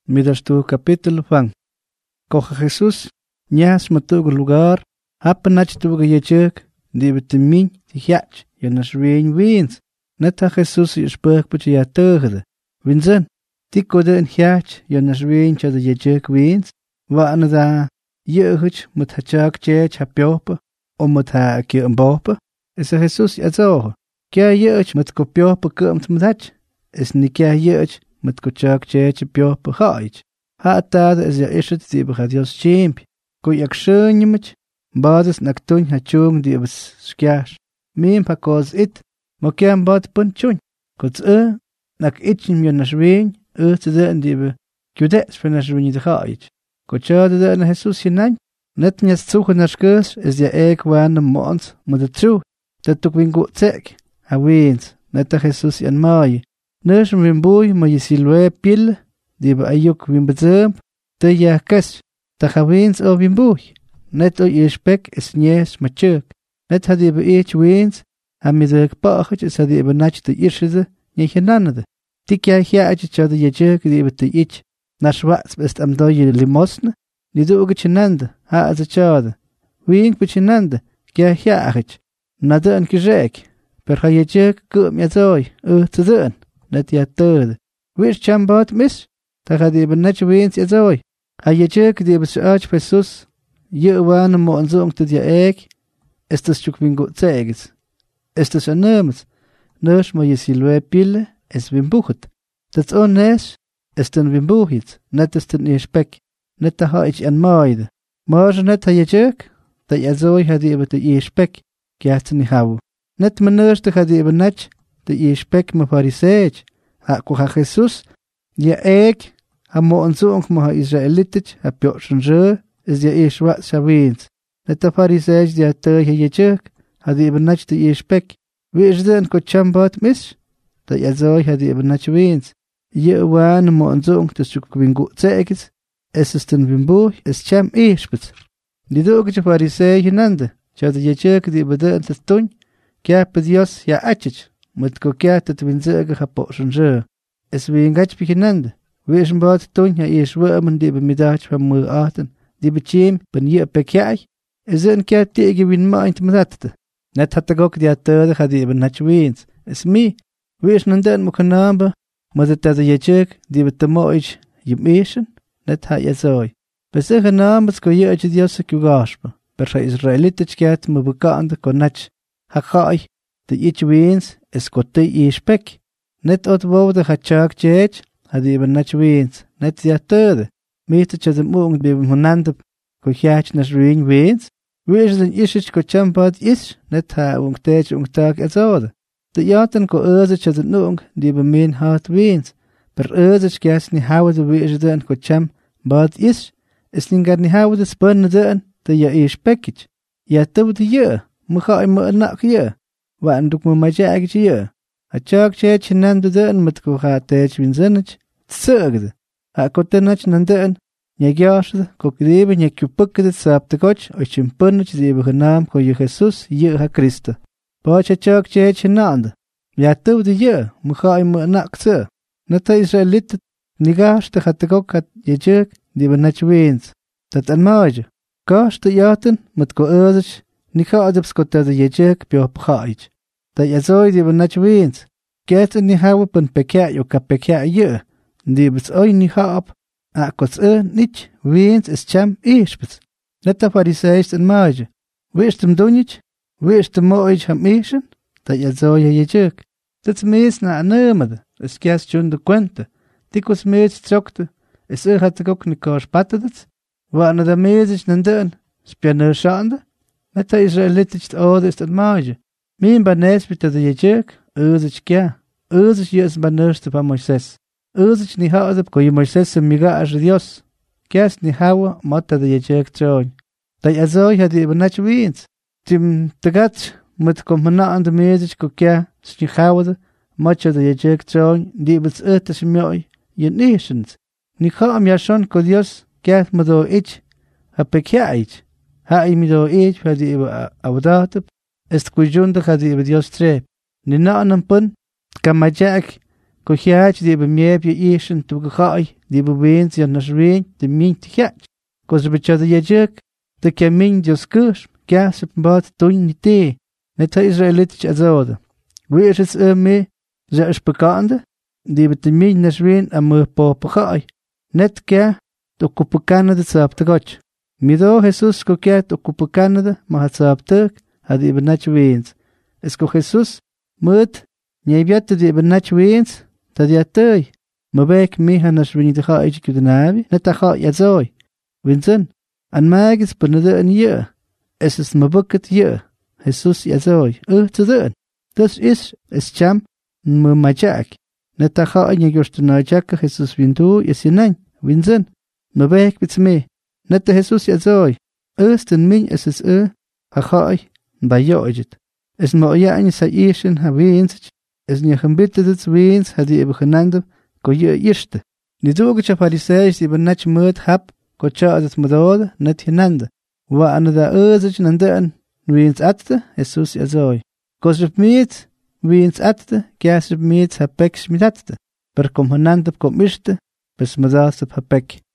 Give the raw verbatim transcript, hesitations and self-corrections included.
midas tu capítulo fan. Coja Jesús, ñas matugo lugar, hapanach tuga yechuk, dibitimin, tihyach, yanas rein wins. Neta Jesús yspurg puch ya turgde. Winzen, tiko de en hyach, yanas rein chada yechuk wins. Waana da yehuch mut hachak chech hapiopa, o mut ha ki mbopa. Esa Jesús yazoho. Kya yehuch mut kopiopa kumt mudach. Es ni kya yehuch mut kochak chech piopa haich. Ha tada es ya ishet dibach Dios chimpi. Ko yak shunimich, badas naktun hachung dibas skyash. Mim pa koz it, mo kyan bad pun chun. Koz e, nak itchim yon nashwin, e tzede en dibe, kyudets pa nashwin de haich. Ko chade de en Jesus hinan, net nyas tsuche nashkes, es ya ek wan de mons, mo de tru, dat tuk wingo tsek, ha wins, neta Jesus yan mai. Nesh wimbui mo yisilwe pil, dibe ayuk wimbezemp, te ya kes, ta wins o wimbui. Net o yishpek es nyes machuk. Net hadibe ich wins, ha midek pachich es hadibe nach de irshize, nyechenanade. Tik ya hia achi chade yechuk dibe te ich, nashwats best am doye limosne, nidu uge chinande, ha az chade. Wing pichinande, kya hia achich. Nade an kijek, per ha yechuk kum yazoy, u tzeden, net ya turde. Wish chambot mis, ta hadibe nach wins yazoy. Ha yechuk dibe suach Jesus, ye wan mo anzong te dia ek, estas chuk wingo tseges. Estas anemes, nesh mo yesilwe pille, es wimbuchut. That's on nesh, esten wimbuchit, net esten ishpek, net ta ha ich an maide. Marge net ha yechuk, ta yazoy hadibe te ishpek, kiasten ni hawu. Net menesh te hadibe nach, te ishpek me farisech, ha kuha Jesus, ye ek, ha mo anzong mo ha Israelitich, ha piochunje, is ya ishwat shavins. Net ta farisech dia te ha yechuk, hadibe nach te ishpek, wish den ko chambat mis, ta yazoy hadibe nach wins. Ye wan mo anzong te chuk wingo tseges, es ist den wimbuch, es cham ishpet. Di doge che farisei hinande, cha de yechuk di bede te tun, kya pe Dios ya achich, mit ko kya te winzege hapo shunje. Es wingach bi hinande, wish mbat tun ya ishwa man di be midach vom mu aten, di bechim ben ye pekai, es en kya tege win mind matatte. Net hat gok di atade hadi ben nach wins. Es mi, wish nanden mo kanamba, Mother de yechuk, die with the moich, you mission, net ha yazoy. Besege namens ko ye ach Dios ku gaspa. Per Israelitich ket mo bekande ko nach. Ha khai, de ich wins, es ko te ishpek. Net ot wo de hachak chech, had even nach wins, net ya terde. Meter chas mung be honande ko hyach nas ring wins. Wish den ishich ko champat is, net ha ung tech ung tag azode. De jaten ko özich chas nung, die be min hart wins. Per özich gas ni hawe de wish den ko cham bad is, is ningar ni hawe de spurne den, de ya ishpekich. Ya tu de ye, mo ga mo nak ye. Wa nduk mo ma jag ye. A chak chech nandu den met ko ha tech winzenich. Tsugde. Ha ko tenach nanden. Nya gyashde ko kribe nya kupukde sapte koch, o chimpurnich zibe genam ko ye Jesus ye ha Cristo. Pa chak chech nand. Ya tu de ye, mo ga mo nak tse. Nata Israelit nigash te hat ko kat yechuk di benach wins. Dat an maje. Kash te yaten met ko özich. Ni ga adps ko te yechuk pyo phaich. Da yazoy di benach wins. Get ni hawe pen pekya yo ka pekya ye. Di bits oy ni hab. A kots e nich wins is cham ishpits. Neta fariseist an maje. Wisht dem dunich? Wisht dem moich ham ischen? Da yazoy yechuk. Dat mees na anemade. Es gas chun de kwente. Tikos mees trokte. Es er hat gok ni kar spattet. Wa na da mees is nanden. Spianer shande. Neta Israelitich ode ist an maje. Min banes mit de yechuk. Özich kya. Özich yes banerste pa Moises. Özich ni haade ko y Moises miga as Dios. Kyas ni hawa mata de yechuk tron. Da yazoy hat ibn nach wins. Tim tagat mit komna and mees ko kya. Sni haade. Much of the yechuk tron. Di bits etes myoy. Ye nations. Ni kham yashon ko Dios. Kyas mado ich. Ha pekya ich. Ha imido ich ha di awdat. Est kujunda ha di Dios tre. Ni na anam pun. Kamajak. Cohiach de bemieb ye ishin to gai, de beweens yan nas rain, de min te hatch. Cos the bichada yajek, the camin jos kush, gas up bat doin nite, net Israelitisch azode. Wees het er me, ze is bekende, die bet de min nas rain am me po gai. Net ke, to kupukana de sap te gotch. Mido Jesus koket to kupukana de, ma het sap te, had die benach weens. Es ko Jesus, mut, Niebiat de benach weens, dat ja tøy. Maar bek me han as wini de ga iets ku de navi, net da ga ja zoi. Winzen, an magis benede een je. Es is me bucket je. Jesus ja zoi. Uh te doen. Dus is es cham me majak. Net da ga een je de na jak Jesus windu is hinein. Winzen, me bek bits me. Net de Jesus ja zoi. Uh ten min es is uh ha ga bij jojet. Es mo ja een sa ischen ha weens. Es nie gembitte dit weens had die begenande ko je eerste. Ni doge cha fariseis die benach mut hab ko cha het modode net hinande. Wa an da özich nande an weens atte Jesus azoi. Kos op meet weens atte gas op meet hab pek smidatte. Per kom hinande kom mischte bis madas op hapek.